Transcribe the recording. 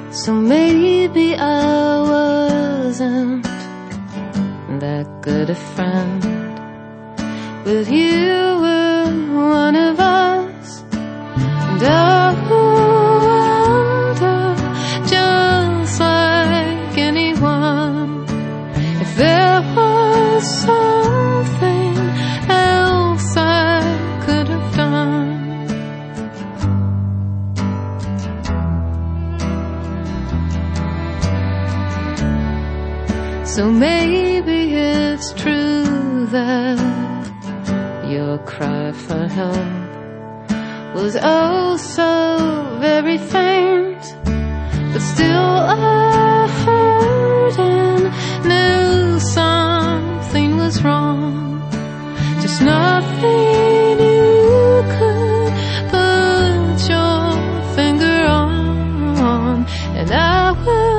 So maybe I wasn't that good a friend, but you were one of us. And I wonder, just like anyone, if there was something else I could have done. So maybe it's true that your cry for help was oh so very faint, but still I heard and knew something was wrong. Just nothing you could put your finger on, and I would